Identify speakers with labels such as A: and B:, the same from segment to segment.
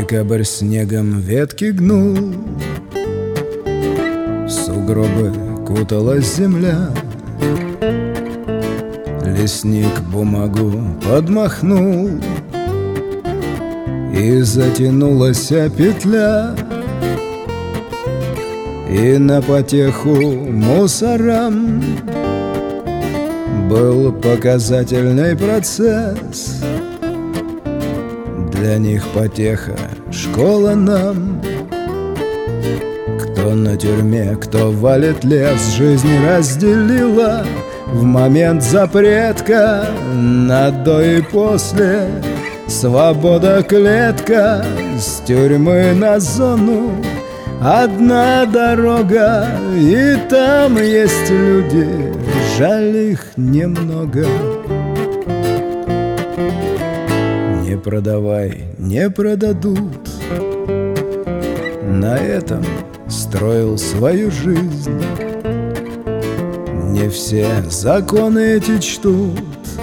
A: Декабрь снегом ветки гнул, в сугробы куталась земля. Лесник бумагу подмахнул, и затянулась петля. И на потеху мусорам был показательный процесс. Для них потеха школа нам. Кто на тюрьме, кто валит лес, жизнь разделила в момент запретка на до и после. Свобода клетка, с тюрьмы на зону одна дорога, и там есть люди, жаль их немного. Не продавай, не продадут. На этом строил свою жизнь. Не все законы эти чтут.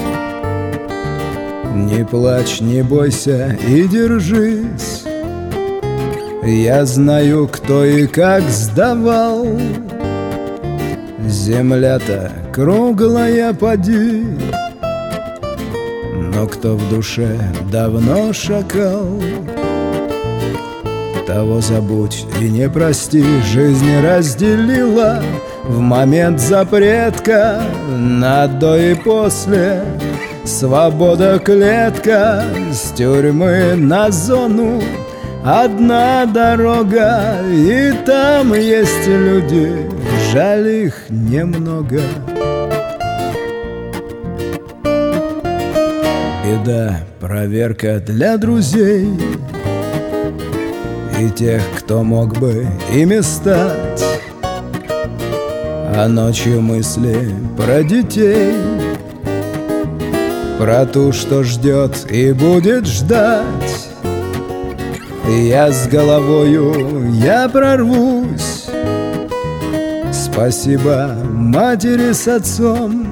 A: Не плачь, не бойся и держись. Я знаю, кто и как сдавал. Земля-то круглая, поди. Но кто в душе давно шакал, того забудь и не прости. Жизнь разделила в момент запретка на до и после. Свобода клетка, с тюрьмы на зону одна дорога, и там есть люди, жаль их немного. Беда, проверка для друзей и тех, кто мог бы ими стать. А ночью мысли про детей, про ту, что ждет и будет ждать. Я с головою, я прорвусь. Спасибо матери с отцом.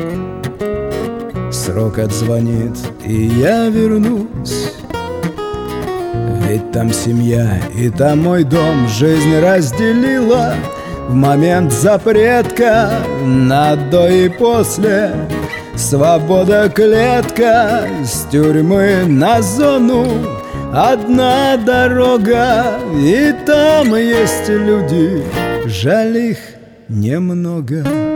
A: Срок отзвонит, и я вернусь. Ведь там семья, и там мой дом. Жизнь разделила в момент запретка на до и после. Свобода клетка, с тюрьмы на зону одна дорога, и там есть люди, жаль их немного.